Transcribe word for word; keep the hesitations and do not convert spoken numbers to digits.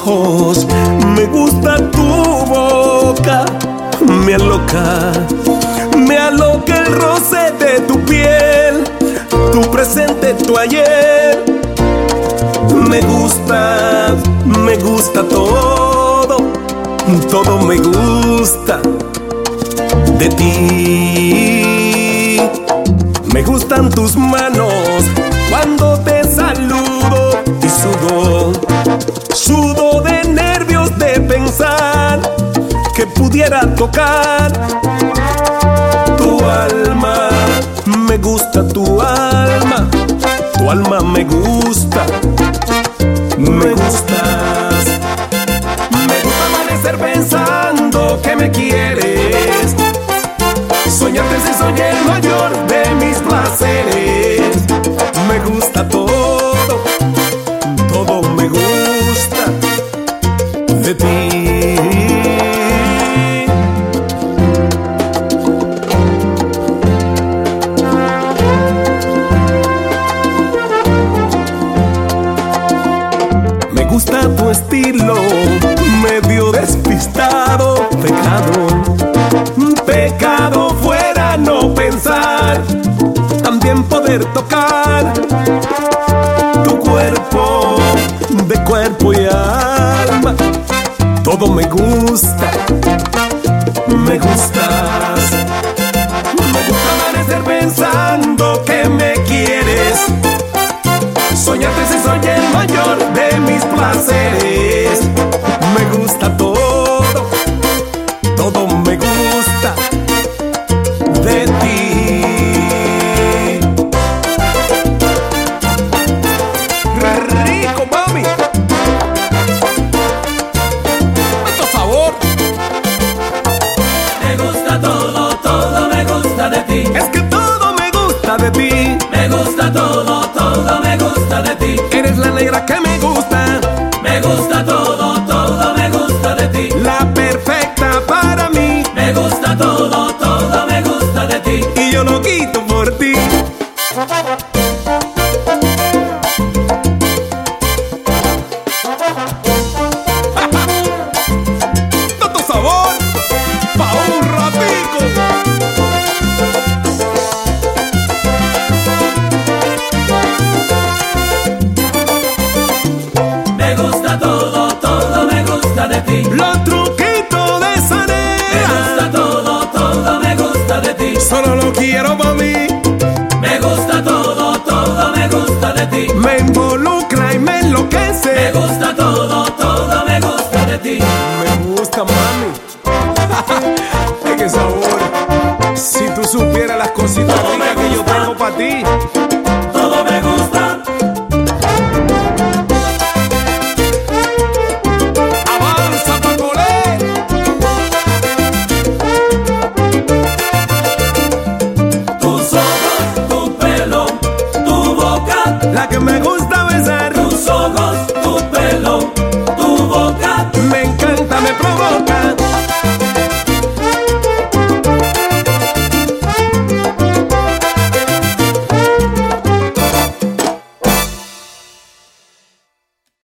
ojos, me gusta tu boca, me aloca, me aloca el roce de tu piel, tu presente, tu ayer. Me gusta, me gusta todo, todo me gusta de ti. Me gustan tus manos cuando te saludo y sudo, sudo de nervios de pensar que pudiera tocar tu alma. Me gusta tu alma, tu alma me gusta, me gustas. Me gusta amanecer pensando que me quieres, soñarte si soy el mayor de mis placeres. Me gusta todo, todo me gusta de ti. Me gusta tu estilo, medio despistado, pecado, pecado fuera no pensar, también poder tocar tu cuerpo, de cuerpo y alma. Todo me gusta, me gustas. Me gusta amanecer pensando que me quieres, soñarte si soy el mayor de mis placeres. Me gusta todo, todo me gusta de ti. Rico, mami. ¡Cuánto sabor! Me gusta todo, todo me gusta de ti. Es que todo me gusta de ti. Me gusta todo, todo me gusta de ti. Eres la negra que me gusta. Me gusta todo, todo me gusta de ti. La perfecta para mí. Me gusta todo, todo me gusta de ti. Y yo lo quito por ti. Tanto sabor pa' un ratico. Me gusta todo, todo me gusta de ti. Los truquitos de esa Me negra, gusta todo, todo me gusta de ti. solo lo quiero pa' mí. Me gusta todo, todo me gusta de ti. Me involucra y me enloquece. Me gusta todo, todo me gusta de ti. Me gusta, mami. Ay, qué sabor. Si tú supieras las cositas Todo me ricas que yo gusta. tengo pa' ti. Todo me gusta. Avanza, Pacolé. Tus ojos, tu pelo, tu boca. La que me gusta besar. Tus ojos, tu pelo, tu boca. Me encanta, me provoca.